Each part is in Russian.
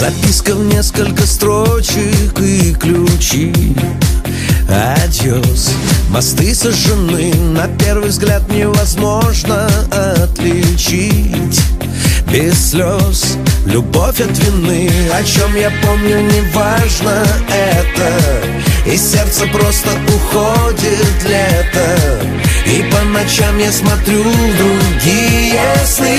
Записка в несколько строчек и ключи. Адьос. Мосты сожжены, на первый взгляд невозможно отличить. Без слез, любовь от вины. О чем я помню, неважно это. И сердце просто уходит лето. И по ночам я смотрю в другие сны.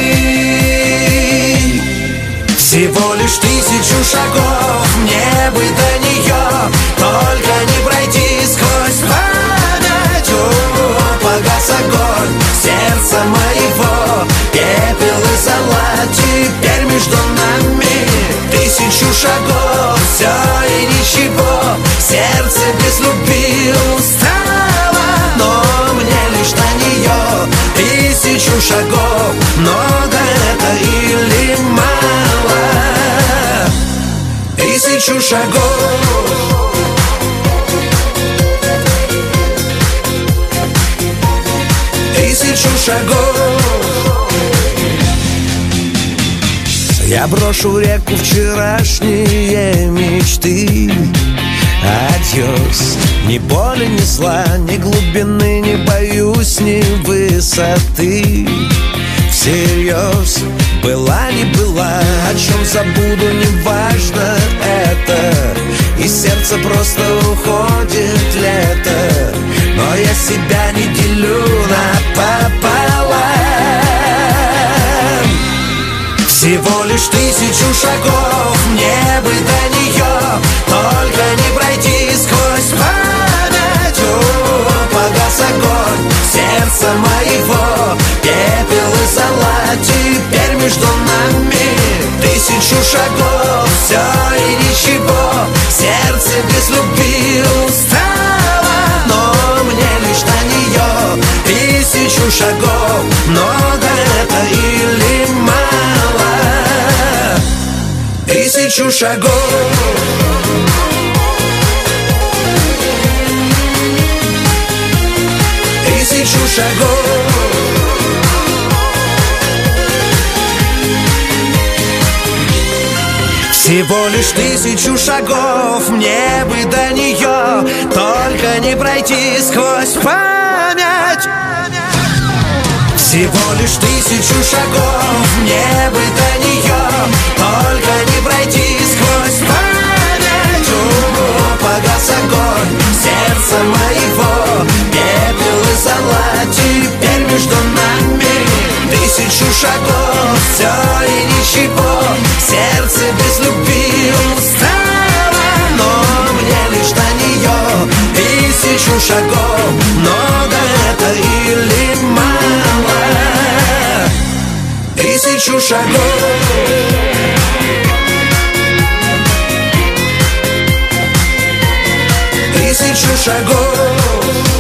Всего лишь 1000 шагов, мне бы до нее. Только не пройти сквозь память. О, погас огонь сердца моего. Пепел и зола теперь между нами. 1000 шагов, все и ничего. Сердце без любви устало, но мне лишь на нее. 1000 шагов, много это или мало? 1000 шагов. 1000 шагов. Я брошу в реку вчерашние мечты. Адьос. Ни боли, ни зла, ни глубины не боюсь, ни высоты. Всерьез, была, не была, о чем забуду, неважно это. И сердце просто уходит лето. Но я себя не делю напополам. Всего лишь 1000 шагов, мне бы до нее. Только не пройти сквозь память. О, погас огонь сердца моего. Пепел и зола теперь между нами. 1000 шагов, все и ничего. Сердце без любви устало, но мне лишь на нее. 1000 шагов, много это или мало? 1000 шагов. 1000 шагов. Всего лишь 1000 шагов, мне бы до нее. Только не пройти сквозь память. Всего лишь 1000 шагов, мне бы до нее. Только не пройти сквозь память. О, погас огонь сердца моего. Пепел и зола теперь между нами. 1000 шагов, все и ничего. Сердце без любви устало, но мне лишь на нее. 1000 шагов, много это или мало? 1000 шагов. 1000 шагов.